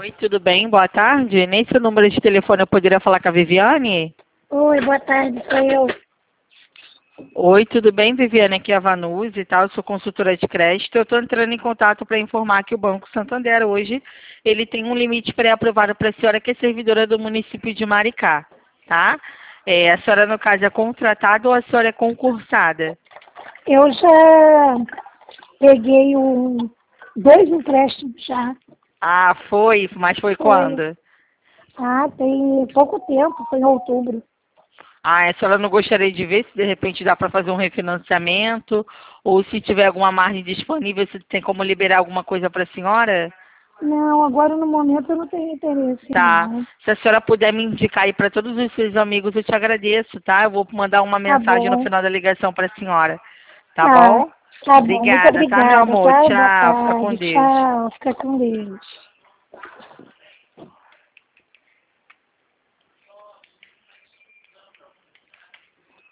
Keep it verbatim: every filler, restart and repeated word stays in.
Oi, tudo bem? Boa tarde. Nesse número de telefone eu poderia falar com a Viviane? Oi, boa tarde, sou eu. Oi, tudo bem, Viviane? Aqui é a Vanusa e tal, eu sou consultora de crédito. Eu estou entrando em contato para informar que o Banco Santander hoje ele tem um limite pré-aprovado para a senhora que é servidora do município de Maricá, tá? É, a senhora, no caso, é contratada ou a senhora é concursada? Eu já peguei um, dois empréstimos já. Ah, foi? Mas foi Foi. quando? Ah, tem pouco tempo, foi em outubro. Ah, a senhora não gostaria de ver se de repente dá para fazer um refinanciamento ou se tiver alguma margem disponível, se tem como liberar alguma coisa para a senhora? Não, agora no momento eu não tenho interesse, Tá. não. Se a senhora puder me indicar aí para todos os seus amigos, eu te agradeço, tá? Eu vou mandar uma Tá mensagem no bom. final da ligação para a senhora. Tá Tá, bom? tá bom. Muito Obrigada, tá, meu obrigada, amor? tá? Boa Tchau. Fica com tarde. Deus. Tchau. Fica com Deus.